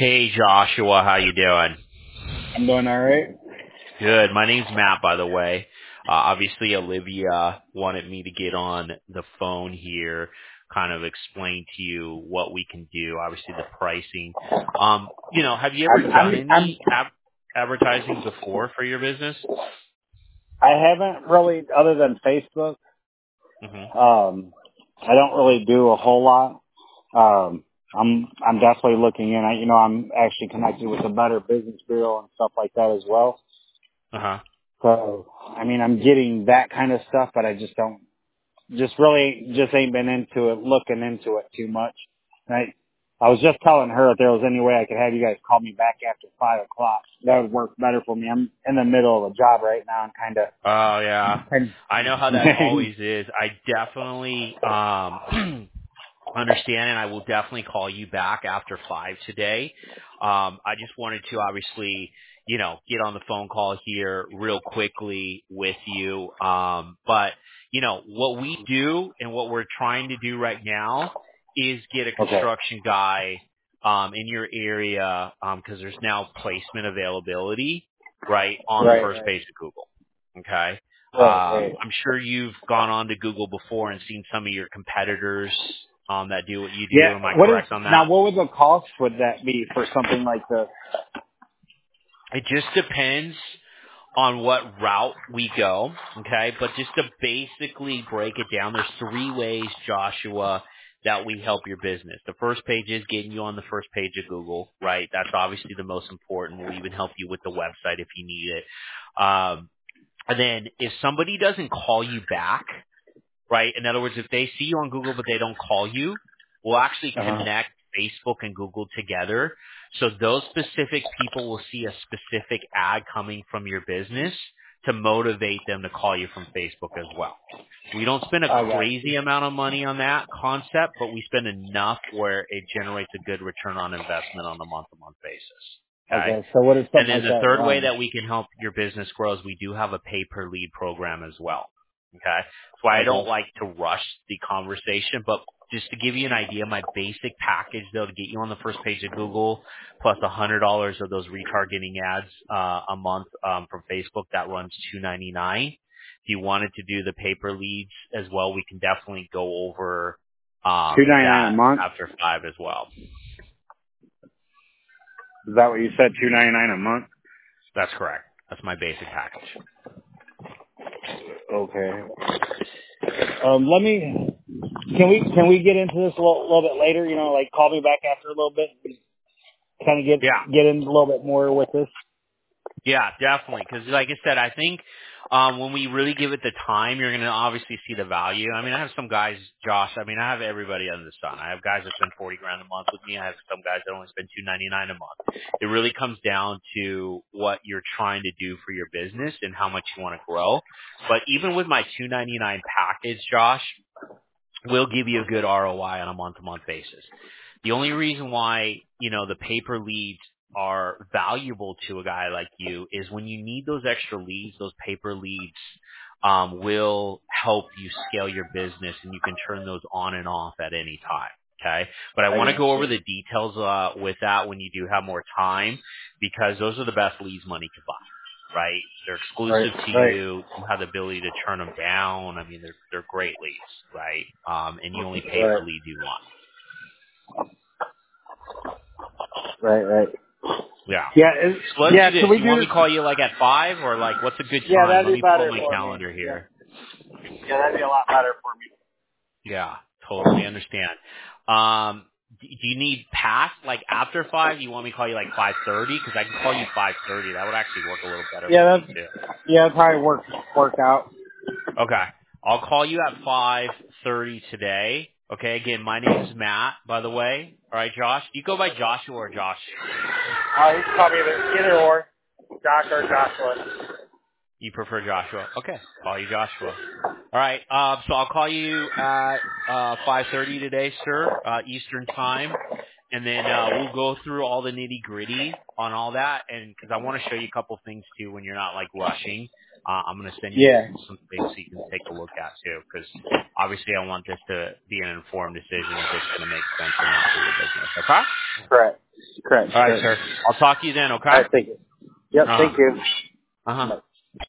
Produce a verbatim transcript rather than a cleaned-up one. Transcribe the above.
Hey Joshua, how you doing? I'm doing all right. Good. My name's Matt, by the way. Uh, obviously, Olivia wanted me to get on the phone here, kind of explain to you what we can do. Obviously, the pricing. Um, you know, have you ever I'm, done I'm, I'm, any ab- advertising before for your business? I haven't really, other than Facebook. hmm Um, I don't really do a whole lot. Um, I'm, I'm definitely looking in. I, you know, I'm actually connected with the Better Business Bureau and stuff like that as well. Uh huh. So, I mean, I'm getting that kind of stuff, but I just don't, just really, just ain't been into it, looking into it too much. And I, I was just telling her if there was any way I could have you guys call me back after five o'clock. That would work better for me. I'm in the middle of a job right now and kind of, Oh yeah, kind I know how that always is. I definitely um understand, and I will definitely call you back after five today. Um, I just wanted to obviously, you know, get on the phone call here real quickly with you. Um, but you know, what we do and what we're trying to do right now is get a okay. construction guy um, in your area because there's now placement availability right on the Right, first right, page of Google. Okay. right, Um, right. I'm sure you've gone on to Google before and seen some of your competitors um, that do what you Yeah, do. Am I what is, correct on now that? what would the cost would that be for something like this? It just depends on what route we go, okay? But just to basically break it down, there's three ways, Joshua, that we help your business. The first page is getting you on the first page of Google, right? That's obviously the most important. We'll even help you with the website if you need it. Um, and then if somebody doesn't call you back, right? In other words, if they see you on Google but they don't call you, we'll actually Uh-huh. connect Facebook and Google together. So those specific people will see a specific ad coming from your business to motivate them to call you from Facebook as well. We don't spend a I got you. crazy amount of money on that concept, but we spend enough where it generates a good return on investment on a month-to-month basis. Okay. Okay, so what does And something then like the that third way run? that we can help your business grow is we do have a pay per lead program as well. Okay. That's why I don't Okay. like to rush the conversation, but just to give you an idea, my basic package though to get you on the first page of Google plus a hundred dollars of those retargeting ads uh, a month um, from Facebook that runs two ninety nine. If you wanted to do the pay per leads as well, we can definitely go over Two um, ninety nine a that month? after five as well. Is that what you said? Two ninety nine a month? That's correct. That's my basic package. Okay. Um, let me. Can we can we get into this a little, little bit later? You know, like call me back after a little bit. Kind of get Yeah. get in a little bit more with this. Yeah, definitely. Because, like I said, I think um, when we really give it the time, you're going to obviously see the value. I mean, I have some guys, Josh. I mean, I have everybody under the sun. I have guys that spend forty grand a month with me. I have some guys that only spend two ninety nine a month. It really comes down to what you're trying to do for your business and how much you want to grow. But even with my two ninety nine package, Josh, we'll give you a good R O I on a month to month basis. The only reason why, you know, the paper leads are valuable to a guy like you is when you need those extra leads, those paper leads um, will help you scale your business and you can turn those on and off at any time. Okay. But I I want to got go over you. the details uh, with that when you do have more time because those are the best leads money could buy. Right? They're Right, exclusive to right, you. You have the ability to turn them down. I mean, they're they're great leads, right? Um, and you only pay for right, leads you want. right, right. Yeah. Yeah, it, So let's yeah. do Can this. we You do want me this? to call you like at five or like what's a good Yeah, time? that'd Let be me pull up better my for me. calendar Yeah, here. yeah, that'd be a lot better for me. Yeah, totally understand. Um, d- do you need past like after five? You want me to call you like five thirty? Because I can call you five thirty. That would actually work a little better for Yeah, me that's too. yeah, that'd probably work work out. Okay. I'll call you at five thirty today. Okay. Again, my name's Matt, by the way. All right, Josh. Do you go by Joshua or Josh? Uh, you can call me either, either or, Josh or Joshua. You prefer Joshua? Okay. Call you Joshua. All right. Uh, so I'll call you at uh, five thirty today, sir, uh, Eastern time, and then uh, we'll go through all the nitty gritty on all that, and because I want to show you a couple things too when you're not like rushing. Uh, I'm going to send you Yeah. some things so you can take a look at too, because obviously I want this to be an informed decision if it's going to make sense or not for your business. Okay. Correct. Correct. All right, sure. sir. I'll talk to you then. Okay. All right. Thank you. Yep. Uh-huh. Thank you. Uh huh. Bye.